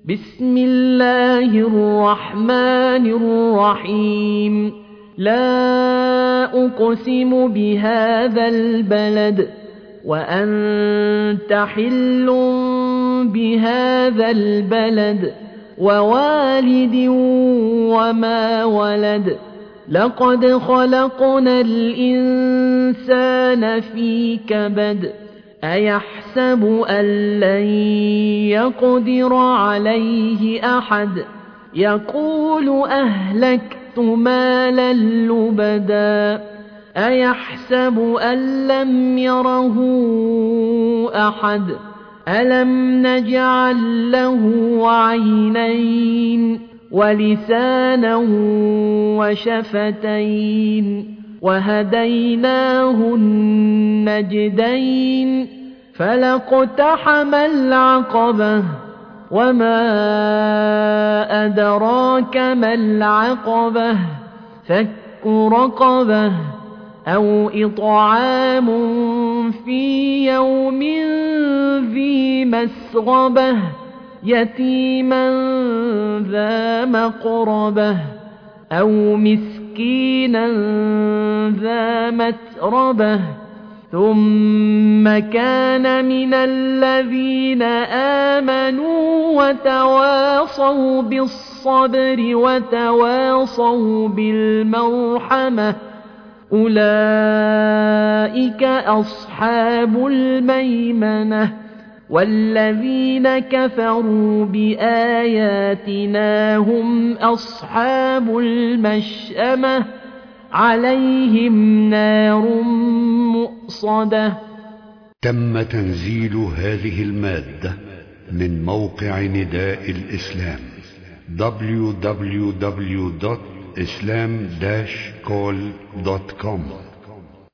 بسم الله الرحمن الرحيم لا أقسم بهذا البلد وأنت حل بهذا البلد ووالد وما ولد لقد خلقنا الإنسان في كبد أيحسب أن لن يقدر عليه أحد يقول أهلكت مالا لبدا أيحسب أن لم يره أحد ألم نجعل له عينين ولسانا وشفتين وهديناه النجدين فلاقتحم العقبة وما أدراك ما العقبة فك رقبة أو إطعام في يوم ذي مسغبة يتيما ذا مقربة أو مسكينا ذا متربة ثم كان من الذين آمنوا وتواصوا بالصبر وتواصوا بالمرحمة أولئك أصحاب الميمنة والذين كفروا بآياتنا هم أصحاب المشأمة عليهم نار مؤصدة. تم تنزيل هذه المادة من موقع نداء الإسلام www.islam-call.com